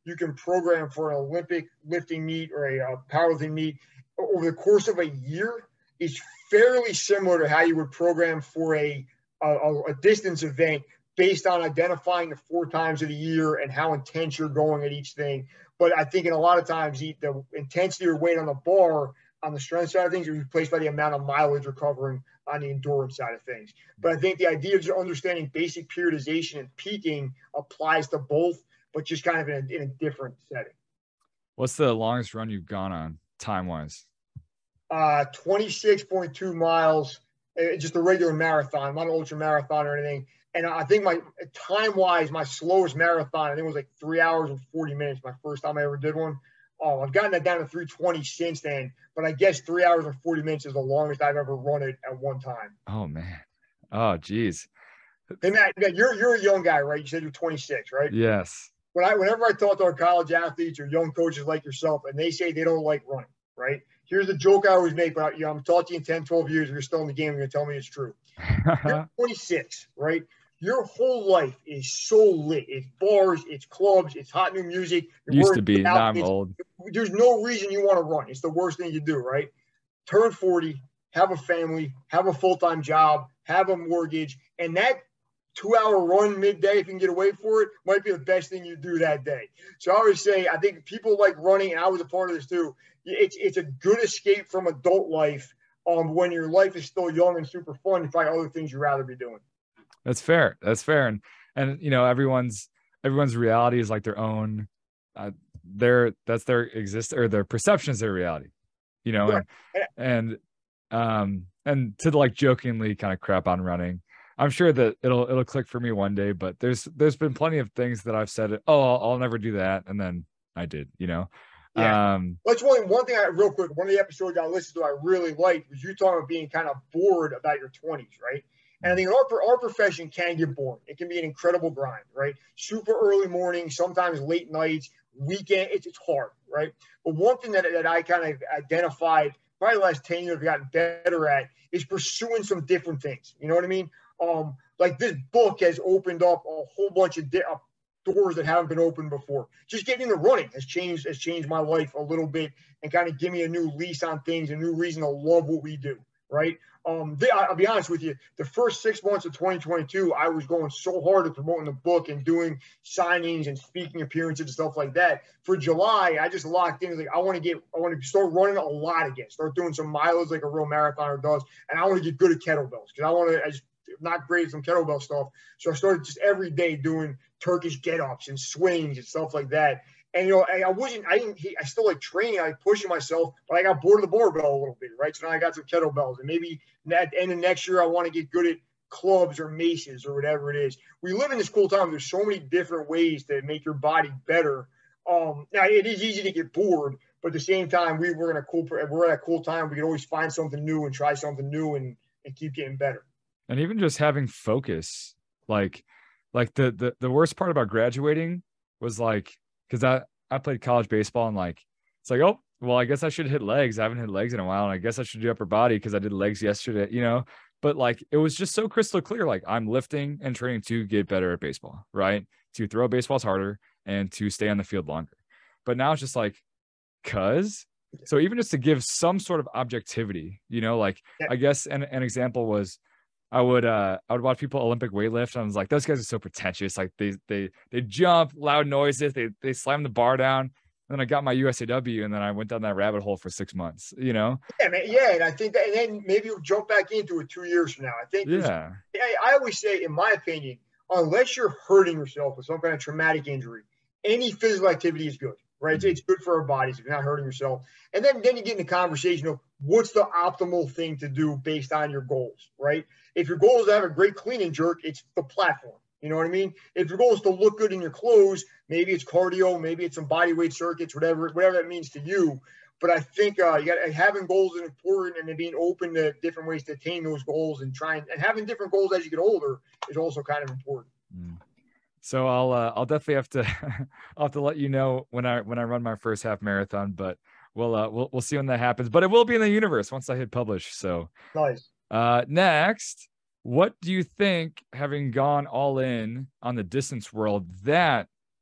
you can program for an Olympic lifting meet or a, a powerlifting meet over the course of a year is fairly similar to how you would program for a, a, a distance event based on identifying the four times of the year and how intense you're going at each thing. But I think in a lot of times the, the intensity or weight on the bar on the strength side of things is replaced by the amount of mileage you're covering on the endurance side of things. But I think the idea of just understanding basic periodization and peaking applies to both, but just kind of in a, in a different setting. What's the longest run you've gone on time-wise? Uh, twenty-six point two miles, just a regular marathon. I'm not an ultra marathon or anything. And I think my time-wise, my slowest marathon, I think it was like three hours and forty minutes, my first time I ever did one. Oh, I've gotten that down to three twenty since then. But I guess three hours and forty minutes is the longest I've ever run it at one time. Oh, man. Oh, geez. Hey, Matt, you're, you're a young guy, right? You said you're twenty-six, right? Yes. When I, whenever I talk to our college athletes or young coaches like yourself, and they say they don't like running, right? Here's the joke I always make, but you know, I'm talking to you in ten, twelve years, you're still in the game, you're going to tell me it's true. You're twenty-six, right? Your whole life is so lit. It's bars, it's clubs, it's hot new music. You're Used to be. Now I'm old. There's no reason you want to run. It's the worst thing you do, right? Turn forty, have a family, have a full-time job, have a mortgage, and that two-hour run midday, if you can get away for it, might be the best thing you do that day. So I always say, I think people like running, and I was a part of this too. It's it's a good escape from adult life um, when your life is still young and super fun. There's probably other things you'd rather be doing. That's fair. That's fair. And, and, you know, everyone's, everyone's reality is like their own, uh, their, that's their exist or their perceptions, their reality, you know, Right. and, and, um, and to like jokingly kind of crap on running. I'm sure that it'll, it'll click for me one day, but there's, there's been plenty of things that I've said, oh, I'll, I'll never do that. And then I did, you know? Yeah. Um, That's one, one thing I, real quick, one of the episodes I listened to, I really liked was you talking about being kind of bored about your twenties, right? And I think our, our profession can get boring. It can be an incredible grind, right? Super early mornings, sometimes late nights, weekend. It's, it's hard, right? But one thing that, that I kind of identified, probably the last ten years I've gotten better at, is pursuing some different things. You know what I mean? Um, like this book has opened up a whole bunch of di- uh, doors that haven't been opened before. Just getting into running has changed has changed my life a little bit and kind of give me a new lease on things, a new reason to love what we do, right? Um, they, I'll be honest with you, the first six months of twenty twenty-two, I was going so hard at promoting the book and doing signings and speaking appearances and stuff like that. For July, I just locked in. Like, I want to get, I want to start running a lot again, start doing some mileage like a real marathoner does. And I want to get good at kettlebells because I want to, I just, not great at some kettlebell stuff. So I started just every day doing Turkish get-ups and swings and stuff like that. And, you know, I, I wasn't, I didn't, I still like training, I like pushing myself, but I got bored of the barbell a little bit, right? So now I got some kettlebells, and maybe at the end of next year, I want to get good at clubs or maces or whatever it is. We live in this cool time. There's so many different ways to make your body better. Um, now it is easy to get bored, but at the same time, we we're in a cool, we're at a cool time. We can always find something new and try something new and, and keep getting better. and even just having focus, like, like the, the, the worst part about graduating was like, cause I, I played college baseball and like, it's like, oh, well, I guess I should hit legs. I haven't hit legs in a while. And I guess I should do upper body because I did legs yesterday, you know, but like, it was just so crystal clear. Like I'm lifting and training to get better at baseball, right? To throw baseballs harder and to stay on the field longer. But now it's just like, cause so even just to give some sort of objectivity, you know, like Yeah. I guess an, an example was I would uh I would watch people Olympic weightlift. And I was like, those guys are so pretentious. Like they they they jump, loud noises, they they slam the bar down. And then I got my U S A W and then I went down that rabbit hole for six months, you know? Yeah, man. Yeah, and I think that, and then maybe you'll jump back into it two years from now. I think. Yeah. I, I always say, in my opinion, unless you're hurting yourself with some kind of traumatic injury, any physical activity is good, right? It's, it's good for our bodies if you're not hurting yourself. And then, then you get in the conversation of what's the optimal thing to do based on your goals, right? If your goal is to have a great clean and jerk, it's the platform. You know what I mean? If your goal is to look good in your clothes, maybe it's cardio, maybe it's some body weight circuits, whatever, whatever that means to you. But I think uh, you got having goals is important, and then being open to different ways to attain those goals and trying and having different goals as you get older is also kind of important. Mm. So I'll uh, I'll definitely have to I'll have to let you know when I when I run my first half marathon, but we'll uh, we'll we'll see when that happens. But it will be in the universe once I hit publish. So Nice. uh, next, what do you think, having gone all in on the distance world, that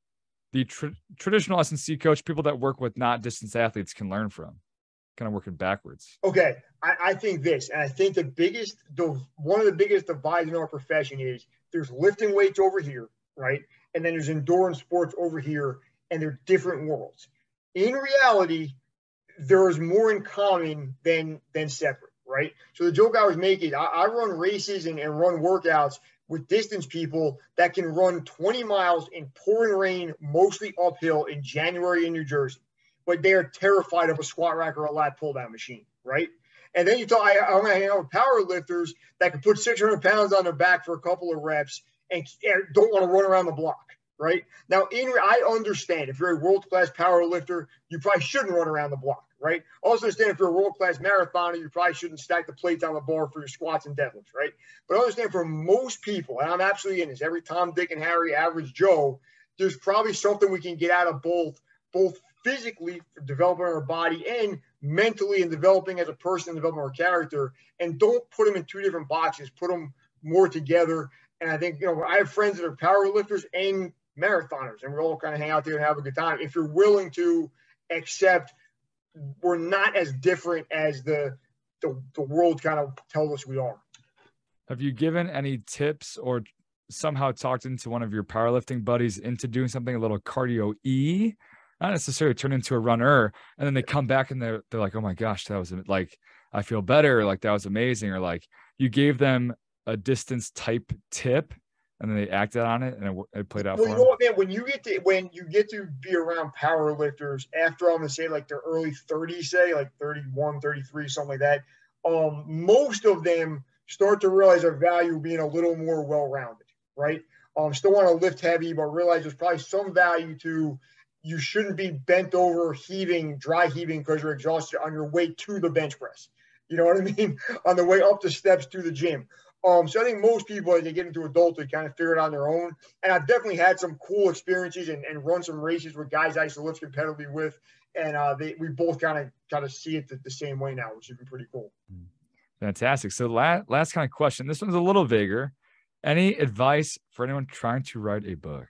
the tr- traditional S and C coach, people that work with not distance athletes, can learn from? Kind of working backwards. Okay, I, I think this, and I think the biggest, the one of the biggest divides in our profession is there's lifting weights over here, right? And then there's endurance sports over here, and they're different worlds. In reality, there is more in common than than separate, right? So the joke I was making, I, I run races and, and run workouts with distance people that can run twenty miles in pouring rain, mostly uphill in January in New Jersey, but they are terrified of a squat rack or a lat pull down machine, right? And then you talk, I, I'm going to hang out with power lifters that can put six hundred pounds on their back for a couple of reps and don't want to run around the block, right? Now, in I understand if you're a world-class power lifter, you probably shouldn't run around the block, right? Also understand if you're a world-class marathoner, you probably shouldn't stack the plates on the bar for your squats and deadlifts, right? But understand for most people, and I'm absolutely in this, every Tom, Dick, and Harry, average Joe, there's probably something we can get out of both, both physically for developing our body and mentally and developing as a person and developing our character. And don't put them in two different boxes, put them more together. And I think, you know, I have friends that are power lifters and marathoners, and we all kind of hang out there and have a good time. If you're willing to accept we're not as different as the, the, the world kind of tells us we are. Have you given any tips or somehow talked into one of your powerlifting buddies into doing something a little cardio-y? Not necessarily turn into a runner, and then they come back and they're, they're like, oh my gosh, that was like, I feel better. Like that was amazing. Or like you gave them a distance type tip and then they acted on it and it, it played out well, for you them. know what, man, when you get to, when you get to be around power lifters after, I'm going to say like their early thirties, say like thirty-one, thirty-three, something like that. Um, most of them start to realize their value being a little more well-rounded, right? Um, still want to lift heavy, but realize there's probably some value to, you shouldn't be bent over heaving, dry heaving because you're exhausted on your way to the bench press. You know what I mean? On the way up the steps to the gym. Um, so I think most people, as they get into adulthood, kind of figure it on their own. And I've definitely had some cool experiences and, and run some races with guys I used to lift competitively with. And uh, they, we both kind of kind of see it the, the same way now, which has been pretty cool. Fantastic. So last, last kind of question. This one's a little vaguer. Any advice for anyone trying to write a book?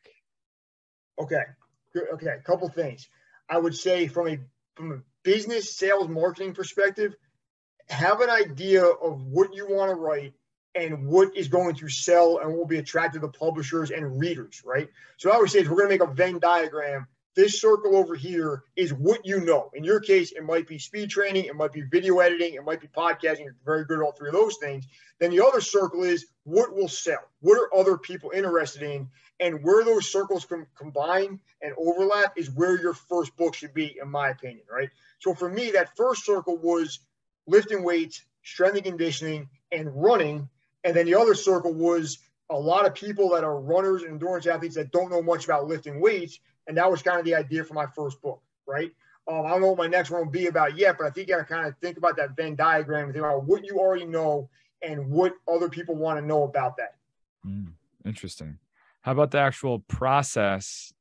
Okay. Okay, a couple things. I would say from a from a business, sales, marketing perspective, have an idea of what you want to write and what is going to sell and will be attractive to publishers and readers, right? So I would say is we're going to make a Venn diagram. This circle over here is what you know. In your case, it might be speed training, it might be video editing, it might be podcasting. You're very good at all three of those things. Then the other circle is what will sell. What are other people interested in? And where those circles com- combine and overlap is where your first book should be, in my opinion, right? So for me, that first circle was lifting weights, strength and conditioning, and running. And then the other circle was a lot of people that are runners and endurance athletes that don't know much about lifting weights. And that was kind of the idea for my first book, right? Um, I don't know what my next one will be about yet, but I think you got to kind of think about that Venn diagram and think about what you already know and what other people want to know about that. Mm, interesting. How about the actual process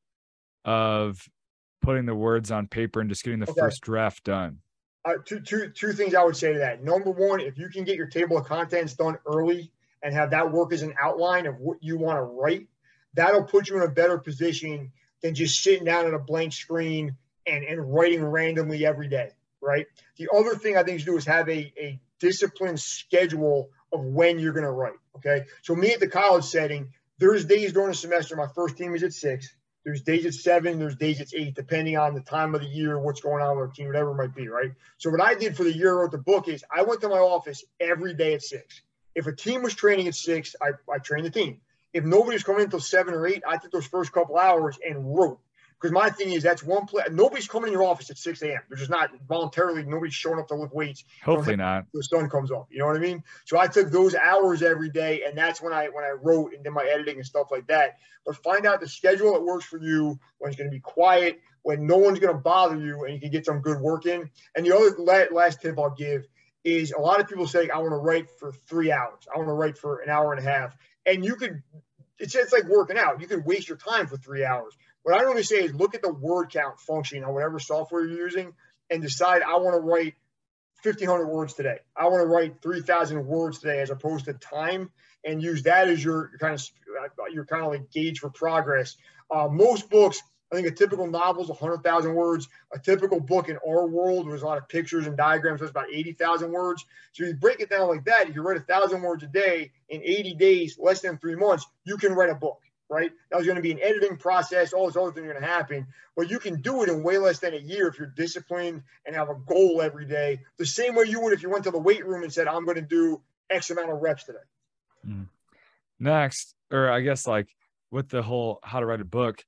of putting the words on paper and just getting the okay. first draft done? Uh, two, two, two things I would say to that. Number one, if you can get your table of contents done early and have that work as an outline of what you want to write, that'll put you in a better position than just sitting down at a blank screen and, and writing randomly every day, right? The other thing I think you do is have a, a disciplined schedule of when you're going to write, okay? So me at the college setting, there's days during the semester, my first team is at six. There's days at seven, there's days at eight, depending on the time of the year, what's going on with our team, whatever it might be, right? So what I did for the year I wrote the book is I went to my office every day at six. If a team was training at six, I, I trained the team. If nobody's coming until seven or eight, I took those first couple hours and wrote. Because my thing is that's one play. Nobody's coming in your office at six a.m. They're just not voluntarily. Nobody's showing up to lift weights. Hopefully not. The sun comes up. You know what I mean? So I took those hours every day, and that's when I when I wrote and did my editing and stuff like that. But find out the schedule that works for you, when it's going to be quiet, when no one's going to bother you, and you can get some good work in. And the other last tip I'll give is a lot of people say, I want to write for three hours. I want to write for an hour and a half. And you could – it's it's like working out. You could waste your time for three hours. What I normally say is look at the word count function on whatever software you're using and decide I want to write fifteen hundred words today. I want to write three thousand words today as opposed to time, and use that as your, your kind of your kind of like gauge for progress. Uh, most books, I think a typical novel is one hundred thousand words. A typical book in our world was a lot of pictures and diagrams. That's about eighty thousand words. So you break it down like that. If you write a thousand words a day in eighty days, less than three months, you can write a book, right? That was going to be an editing process. All those other things are going to happen, but you can do it in way less than a year if you're disciplined and have a goal every day. The same way you would if you went to the weight room and said, I'm going to do X amount of reps today. Mm. Next, or I guess like with the whole how to write a book,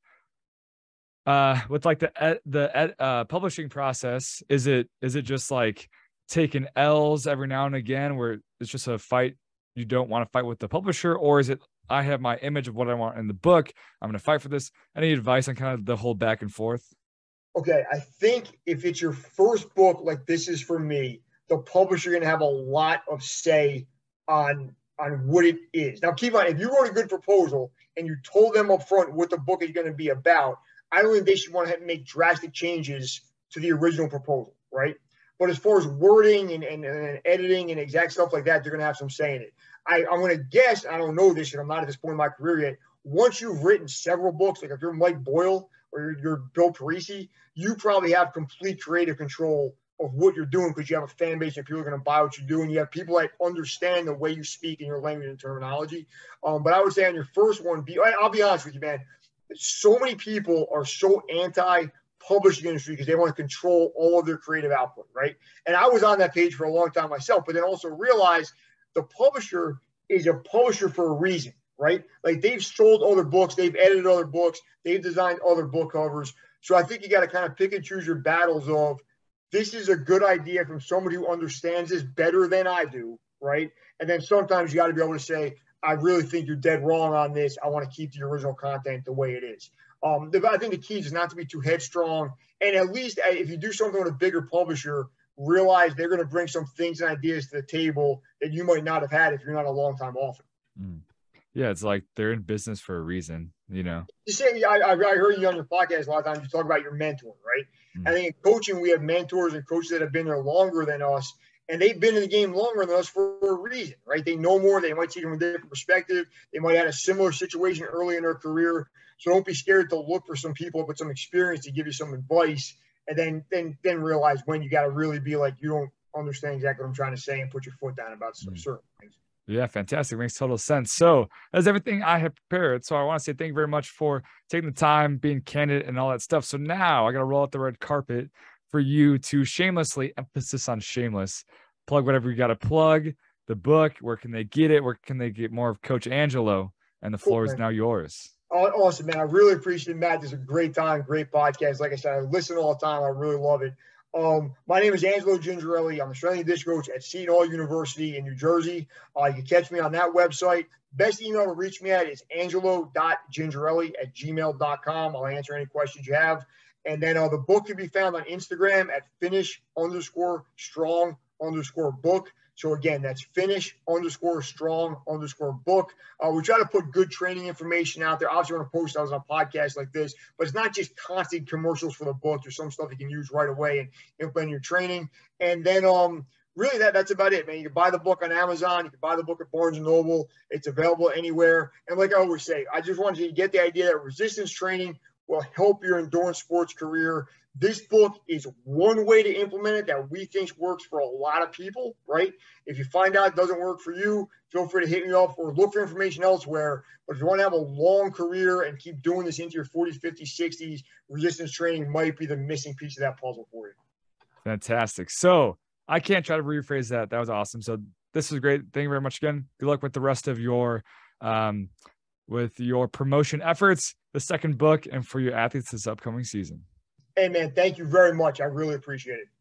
uh, with like the ed, the ed, uh, publishing process, is it is it just like taking L's every now and again where it's just a fight you don't want to fight with the publisher, or is it I have my image of what I want in the book, I'm going to fight for this? Any advice on kind of the whole back and forth? Okay, I think if it's your first book like this is for me, the publisher going to have a lot of say on on what it is. Now, keep on, if you wrote a good proposal and you told them up front what the book is going to be about, I don't think they should want to, to make drastic changes to the original proposal, right? But as far as wording and, and, and editing and exact stuff like that, they're going to have some say in it. I, I'm going to guess, I don't know this because I'm not at this point in my career yet, once you've written several books, like if you're Mike Boyle or you're, you're Bill Parisi, you probably have complete creative control of what you're doing because you have a fan base and people are going to buy what you're doing. You have people that understand the way you speak and your language and terminology. Um, but I would say on your first one, be, I'll be honest with you, man. So many people are so anti-publishing industry because they want to control all of their creative output, right? And I was on that page for a long time myself, but then also realized the publisher is a publisher for a reason, right? Like they've sold other books, they've edited other books, they've designed other book covers. So I think you got to kind of pick and choose your battles of, this is a good idea from somebody who understands this better than I do, right? And then sometimes you got to be able to say, I really think you're dead wrong on this. I want to keep the original content the way it is. Um, the, I think the key is not to be too headstrong. And at least if you do something with a bigger publisher, realize they're going to bring some things and ideas to the table that you might not have had if you're not a long-time author. Mm. Yeah, it's like they're in business for a reason, you know. You say, I, I heard you on your podcast a lot of times, you talk about your mentor, right? Mm. I think in coaching, we have mentors and coaches that have been there longer than us, and they've been in the game longer than us for a reason, right? They know more. They might see it from a different perspective. They might have had a similar situation early in their career. So don't be scared to look for some people with some experience to give you some advice, and then then then realize when you got to really be like, you don't understand exactly what I'm trying to say, and put your foot down about some mm. certain things. Yeah, fantastic. Makes total sense. So that's everything I have prepared. So I want to say thank you very much for taking the time, being candid and all that stuff. So now I got to roll out the red carpet for you to shamelessly, emphasis on shameless, plug whatever you got to plug, the book, where can they get it? Where can they get more of Coach Angelo? And the floor cool, is now yours. Awesome, man. I really appreciate it, Matt. This is a great time, great podcast. Like I said, I listen all the time. I really love it. Um, my name is Angelo Gingerelli. I'm a strength and conditioning coach at Seton Hall University in New Jersey. Uh, you can catch me on that website. Best email to reach me at is angelo dot gingerelli at gmail dot com. I'll answer any questions you have. And then uh, the book can be found on Instagram at finish underscore strong underscore book. So again, that's finish underscore strong underscore book. Uh, we try to put good training information out there. Obviously, I want to post those on podcasts like this, but it's not just constant commercials for the book. There's some stuff you can use right away and implement your training. And then um, really that that's about it, man. You can buy the book on Amazon. You can buy the book at Barnes and Noble. It's available anywhere. And like I always say, I just wanted you to get the idea that resistance training will help your endurance sports career. This book is one way to implement it that we think works for a lot of people, right? If you find out it doesn't work for you, feel free to hit me up or look for information elsewhere. But if you want to have a long career and keep doing this into your forties, fifties, sixties, resistance training might be the missing piece of that puzzle for you. Fantastic. So I can't try to rephrase that. That was awesome. So this was great. Thank you very much again. Good luck with the rest of your um, with your promotion efforts, the second book, and for your athletes this upcoming season. Hey, man, thank you very much. I really appreciate it.